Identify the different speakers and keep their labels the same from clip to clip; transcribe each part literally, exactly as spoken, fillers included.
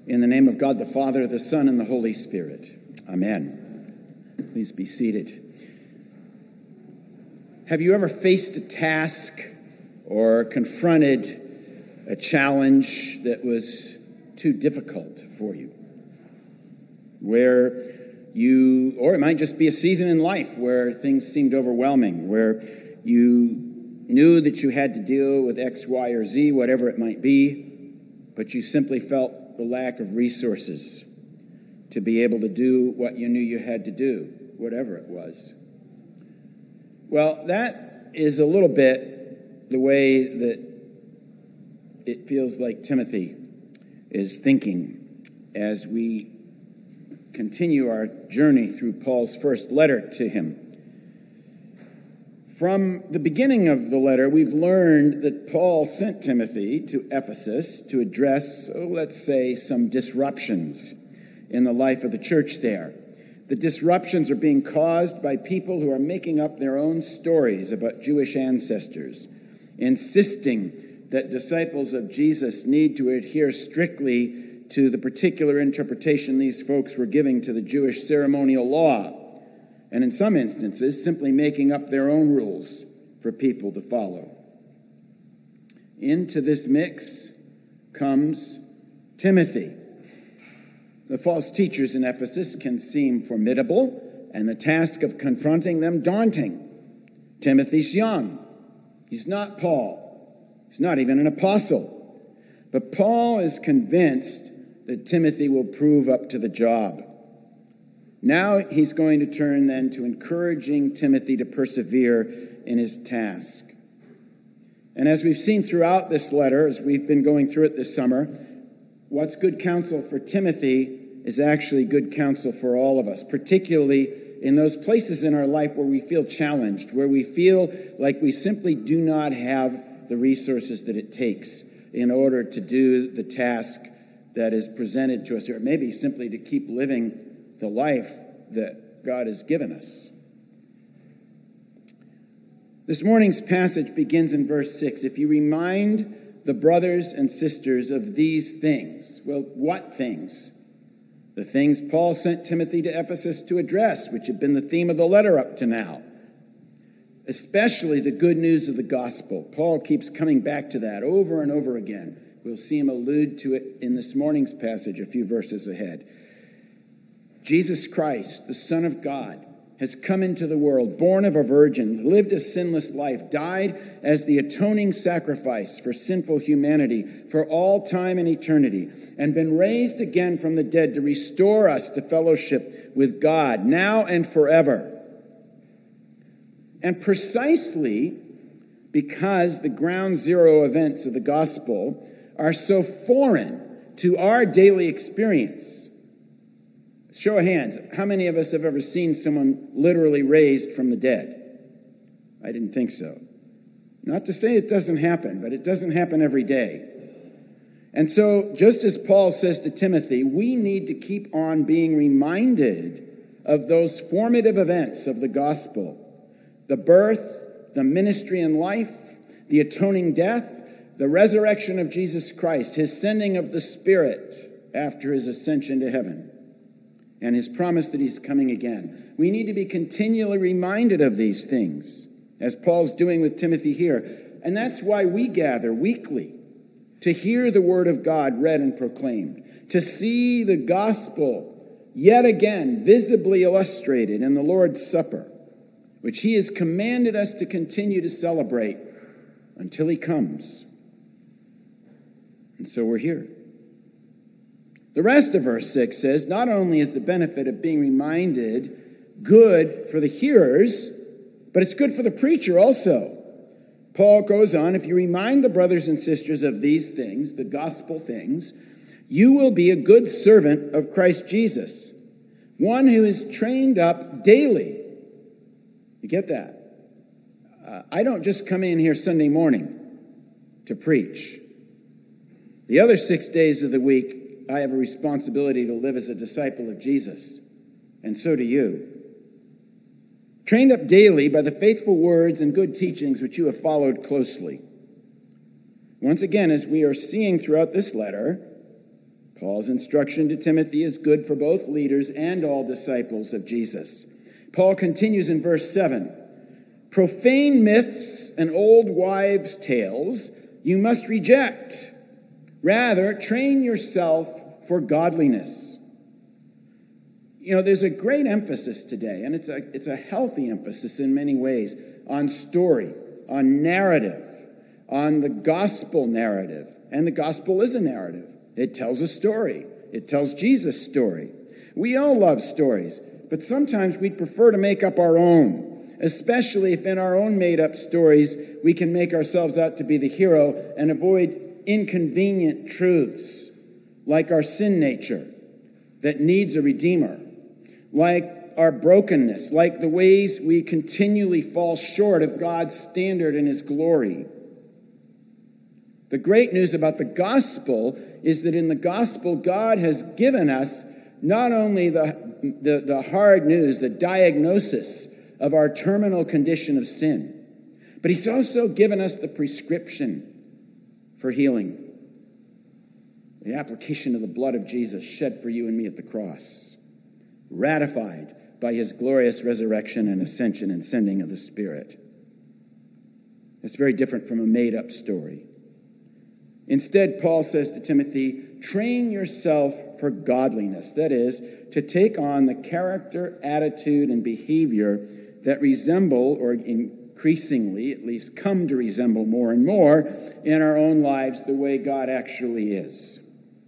Speaker 1: In the name of God the Father, the Son, and the Holy Spirit. Amen. Please be seated. Have you ever faced a task or confronted a challenge that was too difficult for you? Where you, or it might just be a season in life where things seemed overwhelming, where you knew that you had to deal with X, Y, or Z, whatever it might be, but you simply felt the lack of resources to be able to do what you knew you had to do, whatever it was. Well, that is a little bit the way that it feels like Timothy is thinking as we continue our journey through Paul's first letter to him. From the beginning of the letter, we've learned that Paul sent Timothy to Ephesus to address, oh, let's say, some disruptions in the life of the church there. The disruptions are being caused by people who are making up their own stories about Jewish ancestors, insisting that disciples of Jesus need to adhere strictly to the particular interpretation these folks were giving to the Jewish ceremonial law, and in some instances, simply making up their own rules for people to follow. Into this mix comes Timothy. The false teachers in Ephesus can seem formidable, and the task of confronting them daunting. Timothy's young. He's not Paul. He's not even an apostle. But Paul is convinced that Timothy will prove up to the job. Now he's going to turn then to encouraging Timothy to persevere in his task. And as we've seen throughout this letter, as we've been going through it this summer, what's good counsel for Timothy is actually good counsel for all of us, particularly in those places in our life where we feel challenged, where we feel like we simply do not have the resources that it takes in order to do the task that is presented to us, or maybe simply to keep living the life that God has given us. This morning's passage begins in verse six. If you remind the brothers and sisters of these things, well, what things? The things Paul sent Timothy to Ephesus to address, which had been the theme of the letter up to now. Especially the good news of the gospel. Paul keeps coming back to that over and over again. We'll see him allude to it in this morning's passage a few verses ahead. Jesus Christ, the Son of God, has come into the world, born of a virgin, lived a sinless life, died as the atoning sacrifice for sinful humanity for all time and eternity, and been raised again from the dead to restore us to fellowship with God, now and forever. And precisely because the ground zero events of the gospel are so foreign to our daily experience. Show of hands, how many of us have ever seen someone literally raised from the dead? I didn't think so. Not to say it doesn't happen, but it doesn't happen every day. And so, just as Paul says to Timothy, we need to keep on being reminded of those formative events of the gospel. The birth, the ministry and life, the atoning death, the resurrection of Jesus Christ, his sending of the Spirit after his ascension to heaven, and his promise that he's coming again. We need to be continually reminded of these things, as Paul's doing with Timothy here. And that's why we gather weekly, to hear the word of God read and proclaimed, to see the gospel yet again visibly illustrated in the Lord's Supper, which he has commanded us to continue to celebrate until he comes. And so we're here. The rest of verse six says, not only is the benefit of being reminded good for the hearers, but it's good for the preacher also. Paul goes on, if you remind the brothers and sisters of these things, the gospel things, you will be a good servant of Christ Jesus, one who is trained up daily. You get that? Uh, I don't just come in here Sunday morning to preach. The other six days of the week, I have a responsibility to live as a disciple of Jesus, and so do you. Trained up daily by the faithful words and good teachings which you have followed closely. Once again, as we are seeing throughout this letter, Paul's instruction to Timothy is good for both leaders and all disciples of Jesus. Paul continues in verse seven. Profane myths and old wives' tales you must reject. Rather, train yourself for godliness. You know, there's a great emphasis today, and it's a, it's a healthy emphasis in many ways, on story, on narrative, on the gospel narrative. And the gospel is a narrative. It tells a story. It tells Jesus' story. We all love stories, but sometimes we'd prefer to make up our own, especially if in our own made-up stories we can make ourselves out to be the hero and avoid inconvenient truths like our sin nature that needs a redeemer, like our brokenness, like the ways we continually fall short of God's standard and his glory. The great news about the gospel is that in the gospel, God has given us not only the, the, the hard news, the diagnosis of our terminal condition of sin, but he's also given us the prescription for healing. The application of the blood of Jesus shed for you and me at the cross, ratified by his glorious resurrection and ascension and sending of the Spirit. It's very different from a made-up story. Instead, Paul says to Timothy, train yourself for godliness. That is, to take on the character, attitude, and behavior that resemble, or increasingly at least come to resemble more and more in our own lives, the way God actually is.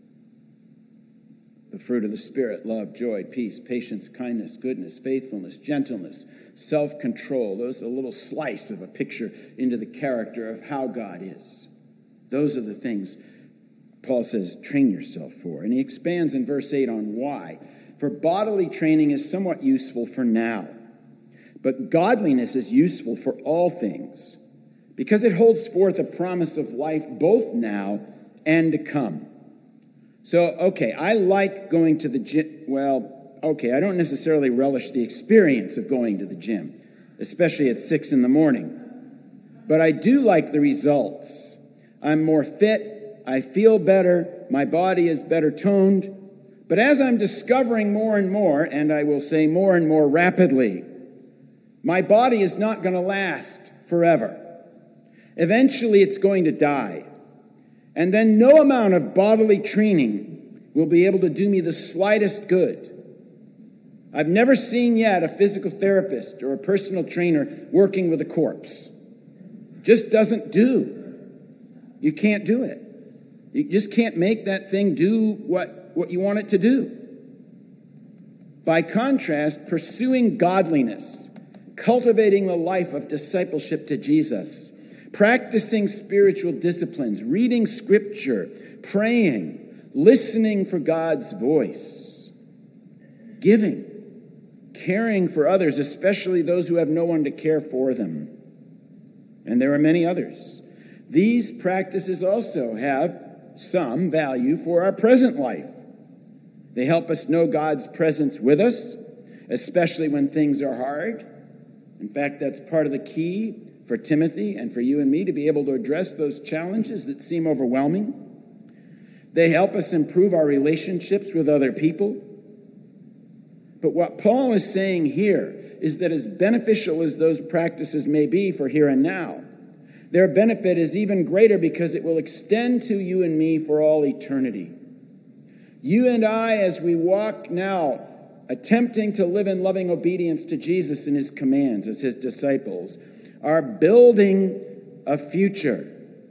Speaker 1: The fruit of the Spirit, love, joy, peace, patience, kindness, goodness, faithfulness, gentleness, self-control. Those are a little slice of a picture into the character of how God is. Those are the things Paul says, train yourself for. And he expands in verse eight on why. For bodily training is somewhat useful for now, but godliness is useful for all things, because it holds forth a promise of life both now and to come. So, okay, I like going to the gym. Well, okay, I don't necessarily relish the experience of going to the gym, especially at six in the morning. But I do like the results. I'm more fit, I feel better, my body is better toned. But as I'm discovering more and more, and I will say more and more rapidly, my body is not going to last forever. Eventually it's going to die. And then no amount of bodily training will be able to do me the slightest good. I've never seen yet a physical therapist or a personal trainer working with a corpse. Just doesn't do. You can't do it. You just can't make that thing do what, what you want it to do. By contrast, pursuing godliness, cultivating the life of discipleship to Jesus, practicing spiritual disciplines, reading scripture, praying, listening for God's voice, giving, caring for others, especially those who have no one to care for them. And there are many others. These practices also have some value for our present life. They help us know God's presence with us, especially when things are hard. In fact, that's part of the key for Timothy and for you and me to be able to address those challenges that seem overwhelming. They help us improve our relationships with other people. But what Paul is saying here is that as beneficial as those practices may be for here and now, their benefit is even greater because it will extend to you and me for all eternity. You and I, as we walk now, attempting to live in loving obedience to Jesus and his commands as his disciples, are building a future.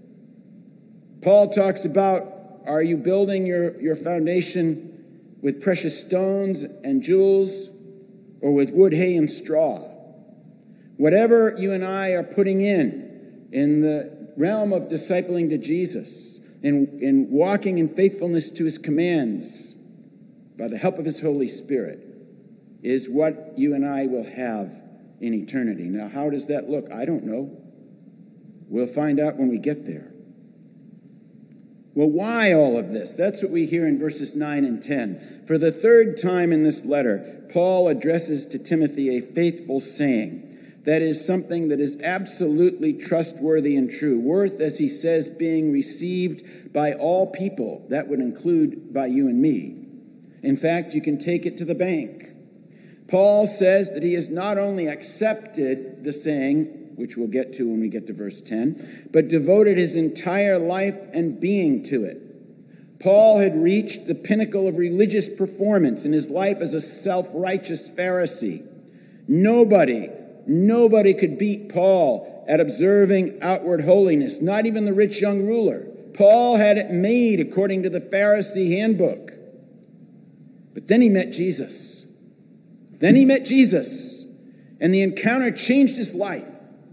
Speaker 1: Paul talks about, are you building your, your foundation with precious stones and jewels, or with wood, hay, and straw? Whatever you and I are putting in, in the realm of discipling to Jesus, in, in walking in faithfulness to his commands, by the help of his Holy Spirit, is what you and I will have in eternity. Now, how does that look? I don't know. We'll find out when we get there. Well, why all of this? That's what we hear in verses nine and ten. For the third time in this letter, Paul addresses to Timothy a faithful saying. That is something that is absolutely trustworthy and true. Worth, as he says, being received by all people. That would include by you and me. In fact, you can take it to the bank. Paul says that he has not only accepted the saying, which we'll get to when we get to verse ten, but devoted his entire life and being to it. Paul had reached the pinnacle of religious performance in his life as a self-righteous Pharisee. Nobody, nobody could beat Paul at observing outward holiness, not even the rich young ruler. Paul had it made according to the Pharisee handbook. But then he met Jesus. Then he met Jesus, and the encounter changed his life.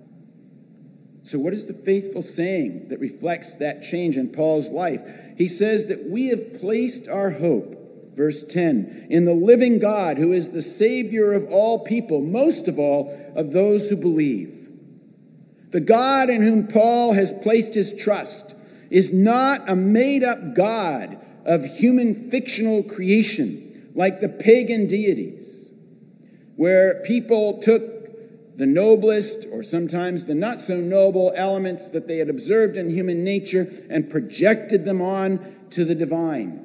Speaker 1: So what is the faithful saying that reflects that change in Paul's life? He says that we have placed our hope, verse ten, in the living God who is the Savior of all people, most of all of those who believe. The God in whom Paul has placed his trust is not a made-up God of human fictional creation like the pagan deities, where people took the noblest or sometimes the not so noble elements that they had observed in human nature and projected them on to the divine.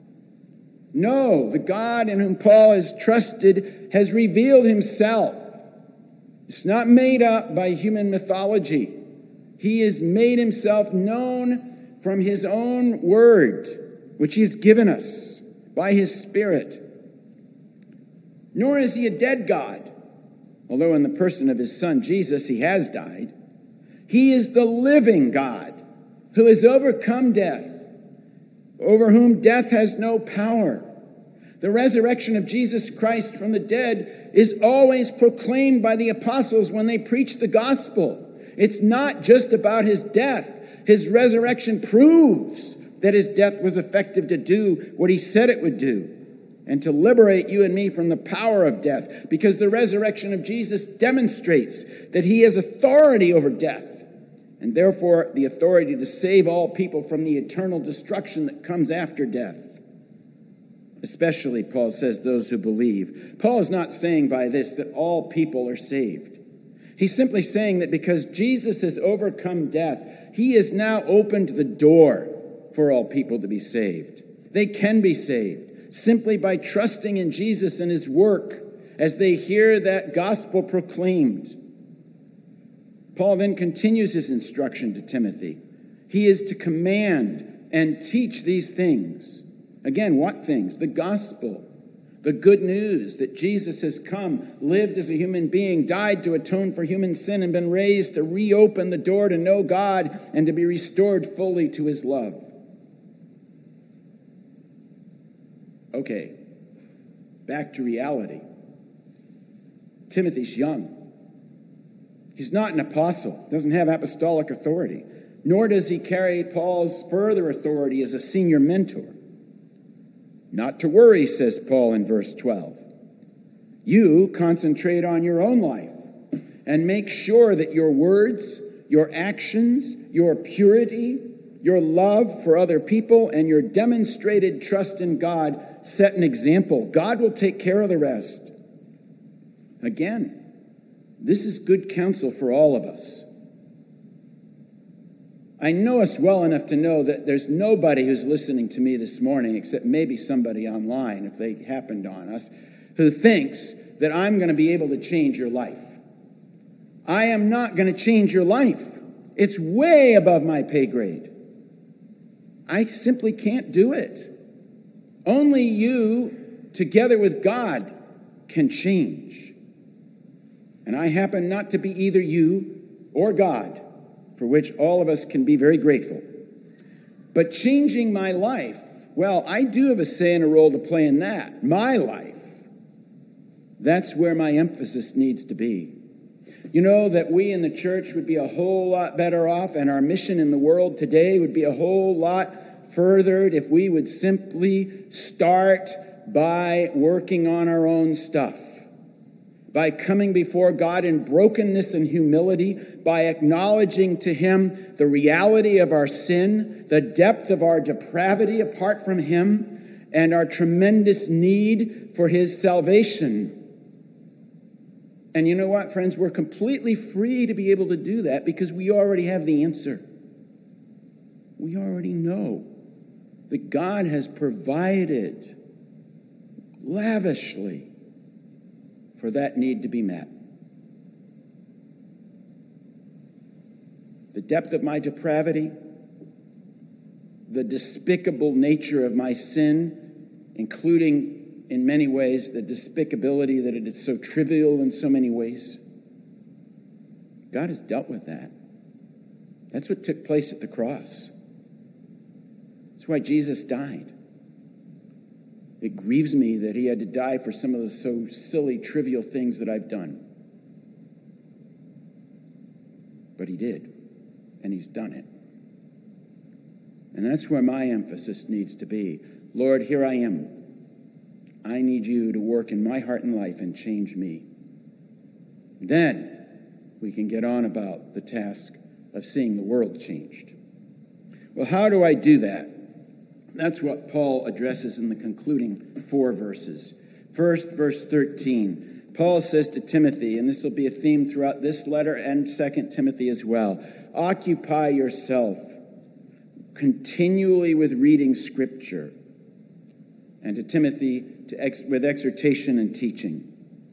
Speaker 1: No, the God in whom Paul has trusted has revealed himself. It's not made up by human mythology. He has made himself known from his own word, which he has given us by his Spirit. Nor is he a dead God. Although in the person of his Son, Jesus, he has died. He is the living God who has overcome death, over whom death has no power. The resurrection of Jesus Christ from the dead is always proclaimed by the apostles when they preach the gospel. It's not just about his death. His resurrection proves that his death was effective to do what he said it would do, and to liberate you and me from the power of death, because the resurrection of Jesus demonstrates that he has authority over death, and therefore the authority to save all people from the eternal destruction that comes after death. Especially, Paul says, those who believe. Paul is not saying by this that all people are saved. He's simply saying that because Jesus has overcome death, he has now opened the door for all people to be saved. They can be saved simply by trusting in Jesus and his work as they hear that gospel proclaimed. Paul then continues his instruction to Timothy. He is to command and teach these things. Again, what things? The gospel, the good news that Jesus has come, lived as a human being, died to atone for human sin, and been raised to reopen the door to know God and to be restored fully to his love. Okay, back to reality. Timothy's young. He's not an apostle, doesn't have apostolic authority, nor does he carry Paul's further authority as a senior mentor. Not to worry, says Paul in verse twelve. You concentrate on your own life and make sure that your words, your actions, your purity, your love for other people, and your demonstrated trust in God set an example. God will take care of the rest. Again, this is good counsel for all of us. I know us well enough to know that there's nobody who's listening to me this morning, except maybe somebody online, if they happened on us, who thinks that I'm going to be able to change your life. I am not going to change your life. It's way above my pay grade. I simply can't do it. Only you, together with God, can change. And I happen not to be either you or God, for which all of us can be very grateful. But changing my life, well, I do have a say and a role to play in that. My life. That's where my emphasis needs to be. You know that we in the church would be a whole lot better off, and our mission in the world today would be a whole lot furthered if we would simply start by working on our own stuff, by coming before God in brokenness and humility, by acknowledging to him the reality of our sin, the depth of our depravity apart from him, and our tremendous need for his salvation. And you know what, friends? We're completely free to be able to do that because we already have the answer. We already know that God has provided lavishly for that need to be met. The depth of my depravity, the despicable nature of my sin, including in many ways the despicability that it is so trivial in so many ways. God has dealt with that. That's what took place at the cross. That's why Jesus died. It grieves me that he had to die for some of the so silly, trivial things that I've done. But he did, and he's done it. And that's where my emphasis needs to be. Lord, here I am. I need you to work in my heart and life and change me. Then we can get on about the task of seeing the world changed. Well, how do I do that? That's what Paul addresses in the concluding four verses. First, verse thirteen. Paul says to Timothy, and this will be a theme throughout this letter and Second Timothy as well, occupy yourself continually with reading Scripture, and to Timothy to ex- with exhortation and teaching.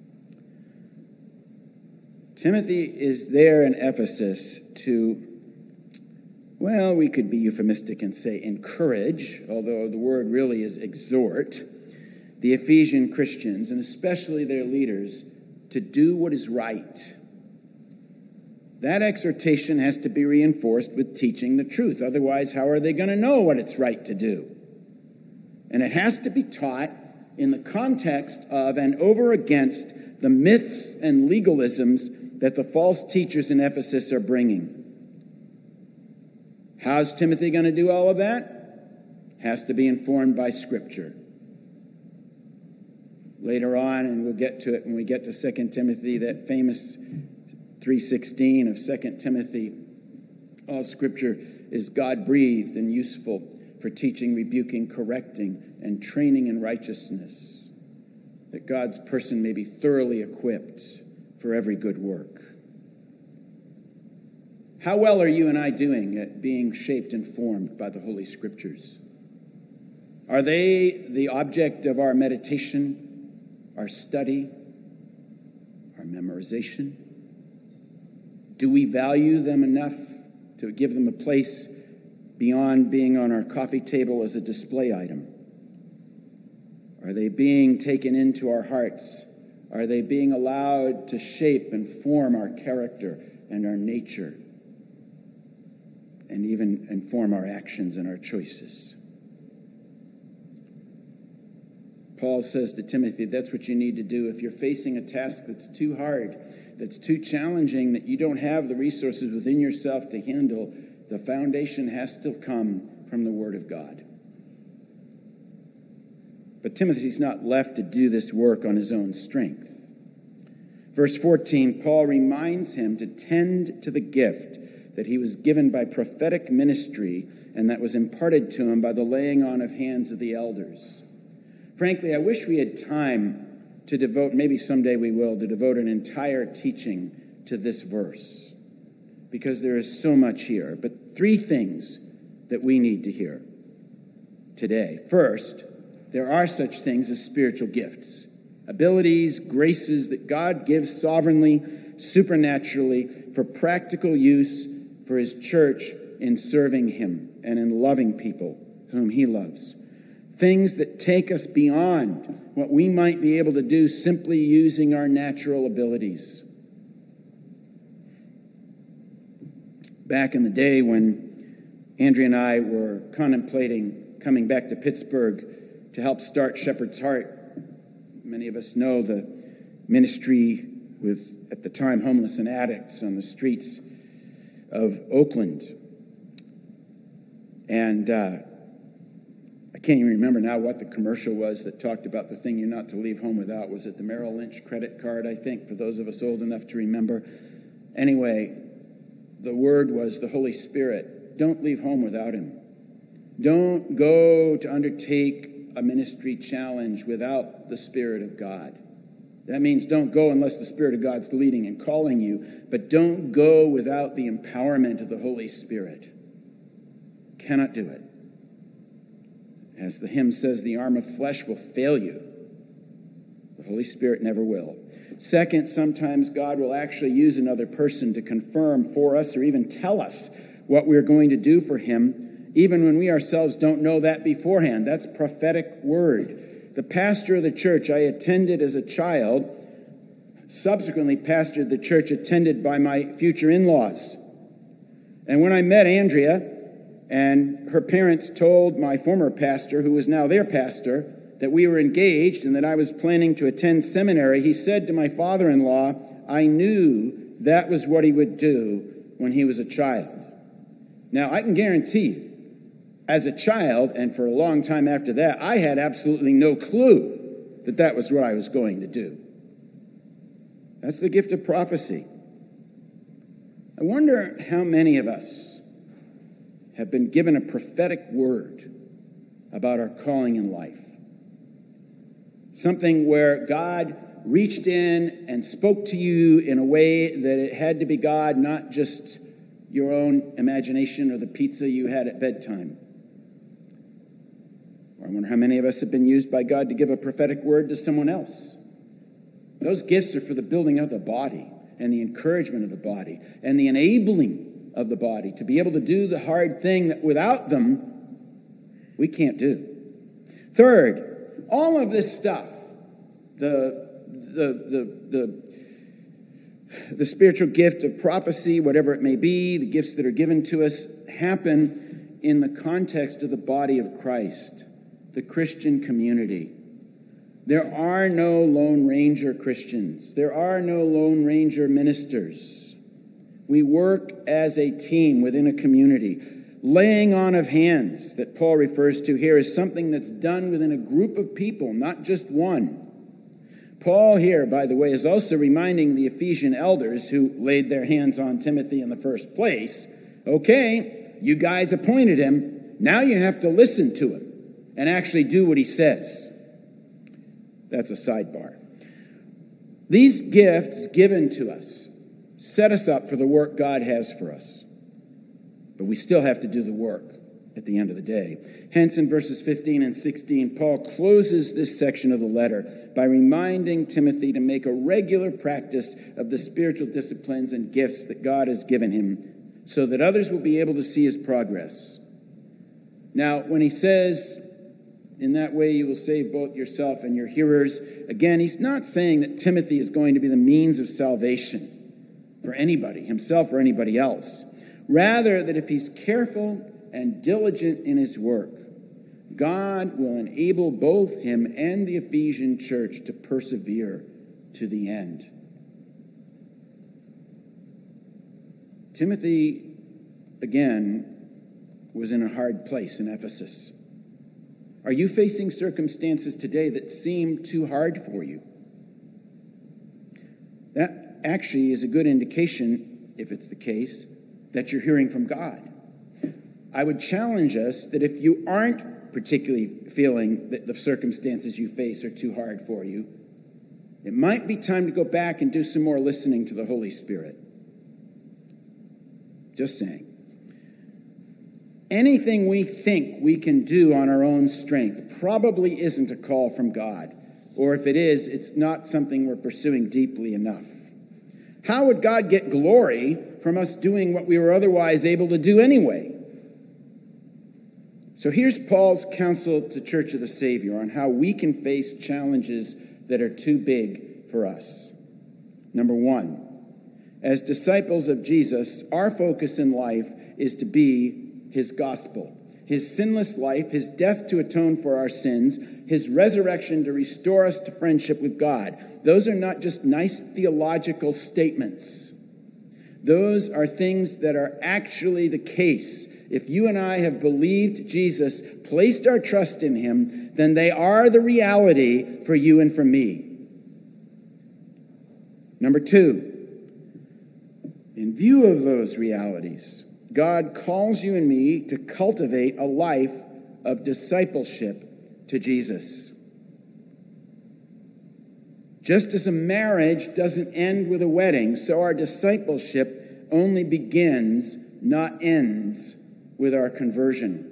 Speaker 1: Timothy is there in Ephesus to, well, we could be euphemistic and say encourage, although the word really is exhort, the Ephesian Christians, and especially their leaders, to do what is right. That exhortation has to be reinforced with teaching the truth. Otherwise, how are they going to know what it's right to do? And it has to be taught in the context of and over against the myths and legalisms that the false teachers in Ephesus are bringing. How's Timothy going to do all of that? Has to be informed by Scripture. Later on, and we'll get to it when we get to Second Timothy, that famous three sixteen of Second Timothy, all Scripture is God-breathed and useful for teaching, rebuking, correcting, and training in righteousness, that God's person may be thoroughly equipped for every good work. How well are you and I doing at being shaped and formed by the Holy Scriptures? Are they the object of our meditation, our study, our memorization? Do we value them enough to give them a place beyond being on our coffee table as a display item? Are they being taken into our hearts? Are they being allowed to shape and form our character and our nature, and even inform our actions and our choices? Paul says to Timothy, that's what you need to do. If you're facing a task that's too hard, that's too challenging, that you don't have the resources within yourself to handle, the foundation has to come from the Word of God. But Timothy's not left to do this work on his own strength. Verse fourteen, Paul reminds him to tend to the gift that he was given by prophetic ministry and that was imparted to him by the laying on of hands of the elders. Frankly, I wish we had time to devote, maybe someday we will, to devote an entire teaching to this verse, because there is so much here. But three things that we need to hear today. First, there are such things as spiritual gifts, abilities, graces that God gives sovereignly, supernaturally, for practical use for his church in serving him and in loving people whom he loves. Things that take us beyond what we might be able to do simply using our natural abilities. Back in the day when Andrea and I were contemplating coming back to Pittsburgh to help start Shepherd's Heart, many of us know the ministry with, at the time, homeless and addicts on the streets of Oakland. And uh, I can't even remember now what the commercial was that talked about the thing you're not to leave home without. Was it the Merrill Lynch credit card, I think, for those of us old enough to remember? Anyway, the word was the Holy Spirit. Don't leave home without him. Don't go to undertake a ministry challenge without the Spirit of God. That means don't go unless the Spirit of God's leading and calling you, but don't go without the empowerment of the Holy Spirit. Cannot do it. As the hymn says, the arm of flesh will fail you. The Holy Spirit never will. Second, sometimes God will actually use another person to confirm for us or even tell us what we're going to do for him, even when we ourselves don't know that beforehand. That's prophetic word. The pastor of the church I attended as a child subsequently pastored the church attended by my future in-laws. And when I met Andrea, and her parents told my former pastor, who was now their pastor, that we were engaged and that I was planning to attend seminary, he said to my father-in-law, I knew that was what he would do when he was a child. Now, I can guarantee you, as a child, and for a long time after that, I had absolutely no clue that that was what I was going to do. That's the gift of prophecy. I wonder how many of us have been given a prophetic word about our calling in life. Something where God reached in and spoke to you in a way that it had to be God, not just your own imagination or the pizza you had at bedtime. Or I wonder how many of us have been used by God to give a prophetic word to someone else. Those gifts are for the building of the body and the encouragement of the body and the enabling of the body to be able to do the hard thing that without them we can't do. Third, all of this stuff, the the the the the spiritual gift of prophecy, whatever it may be, the gifts that are given to us, happen in the context of the body of Christ, the Christian community. There are no Lone Ranger Christians. There are no Lone Ranger ministers. We work as a team within a community. Laying on of hands that Paul refers to here is something that's done within a group of people, not just one. Paul here, by the way, is also reminding the Ephesian elders who laid their hands on Timothy in the first place, okay, you guys appointed him. Now you have to listen to him and actually do what he says. That's a sidebar. These gifts given to us set us up for the work God has for us. But we still have to do the work at the end of the day. Hence, in verses fifteen and sixteen, Paul closes this section of the letter by reminding Timothy to make a regular practice of the spiritual disciplines and gifts that God has given him so that others will be able to see his progress. Now, when he says, in that way you will save both yourself and your hearers, again, he's not saying that Timothy is going to be the means of salvation for anybody, himself or anybody else. Rather, that if he's careful and diligent in his work, God will enable both him and the Ephesian church to persevere to the end. Timothy, again, was in a hard place in Ephesus. Are you facing circumstances today that seem too hard for you? That actually is a good indication, if it's the case, that you're hearing from God. I would challenge us that if you aren't particularly feeling that the circumstances you face are too hard for you, it might be time to go back and do some more listening to the Holy Spirit. Just saying. Anything we think we can do on our own strength probably isn't a call from God. Or if it is, it's not something we're pursuing deeply enough. How would God get glory from us doing what we were otherwise able to do anyway? So here's Paul's counsel to Church of the Savior on how we can face challenges that are too big for us. Number one, as disciples of Jesus, our focus in life is to be his gospel, his sinless life, his death to atone for our sins, his resurrection to restore us to friendship with God. Those are not just nice theological statements. Those are things that are actually the case. If you and I have believed Jesus, placed our trust in him, then they are the reality for you and for me. Number two, in view of those realities, God calls you and me to cultivate a life of discipleship to Jesus. Just as a marriage doesn't end with a wedding, so our discipleship only begins, not ends, with our conversion.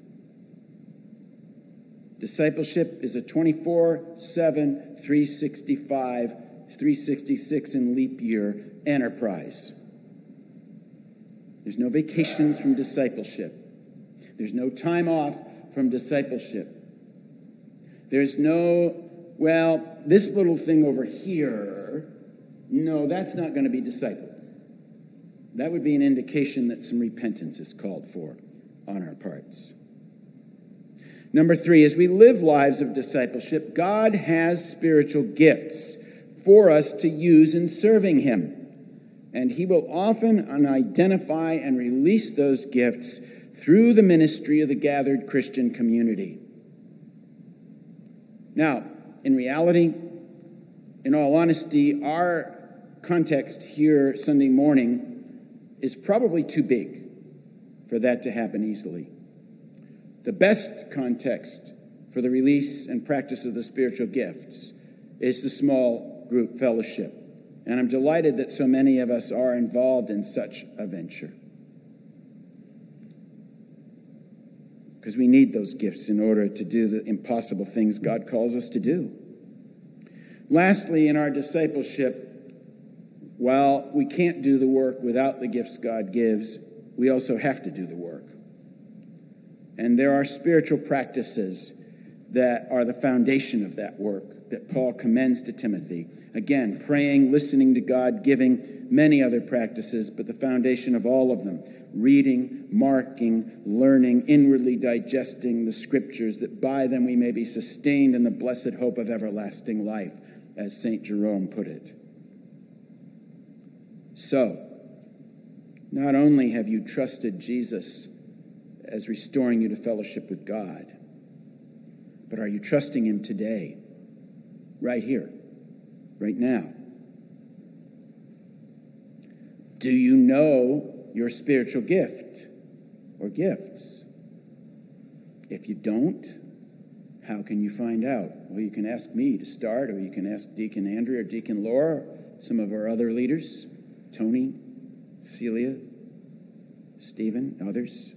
Speaker 1: Discipleship is a twenty-four seven, three sixty-five, three sixty-six in leap year enterprise. There's no vacations from discipleship. There's no time off from discipleship. There's no, well, this little thing over here, no, that's not going to be discipled. That would be an indication that some repentance is called for on our parts. Number three, as we live lives of discipleship, God has spiritual gifts for us to use in serving him. And he will often identify and release those gifts through the ministry of the gathered Christian community. Now, in reality, in all honesty, our context here Sunday morning is probably too big for that to happen easily. The best context for the release and practice of the spiritual gifts is the small group fellowship. And I'm delighted that so many of us are involved in such a venture. Because we need those gifts in order to do the impossible things God calls us to do. Lastly, in our discipleship, while we can't do the work without the gifts God gives, we also have to do the work. And there are spiritual practices that are the foundation of that work that Paul commends to Timothy. Again, praying, listening to God, giving, many other practices, but the foundation of all of them, reading, marking, learning, inwardly digesting the scriptures, that by them we may be sustained in the blessed hope of everlasting life, as Saint Jerome put it. So, not only have you trusted Jesus as restoring you to fellowship with God, but are you trusting him today, right here, right now? Do you know your spiritual gift or gifts? If you don't, how can you find out? Well, you can ask me to start, or you can ask Deacon Andrew or Deacon Laura, or some of our other leaders, Tony, Celia, Stephen, others.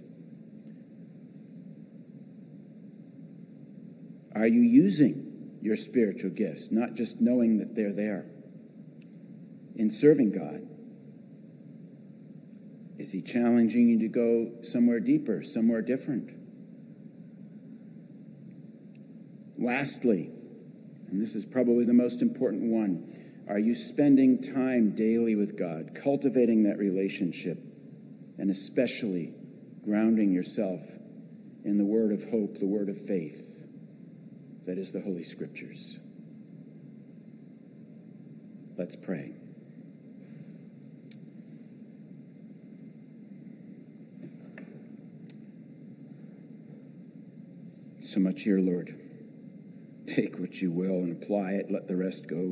Speaker 1: Are you using your spiritual gifts, not just knowing that they're there, in serving God? Is he challenging you to go somewhere deeper, somewhere different? Lastly, and this is probably the most important one, are you spending time daily with God, cultivating that relationship, and especially grounding yourself in the word of hope, the word of faith, that is the Holy Scriptures? Let's pray. So much here, Lord. Take what you will and apply it. Let the rest go.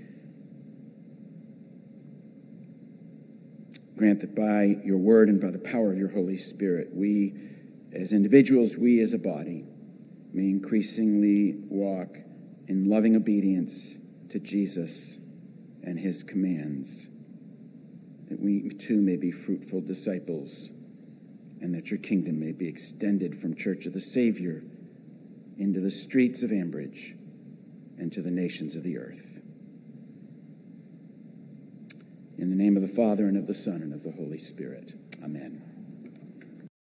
Speaker 1: Grant that by your word and by the power of your Holy Spirit, we as individuals, we as a body, may increasingly walk in loving obedience to Jesus and his commands, that we too may be fruitful disciples, and that your kingdom may be extended from Church of the Savior into the streets of Ambridge and to the nations of the earth. In the name of the Father, and of the Son, and of the Holy Spirit. Amen.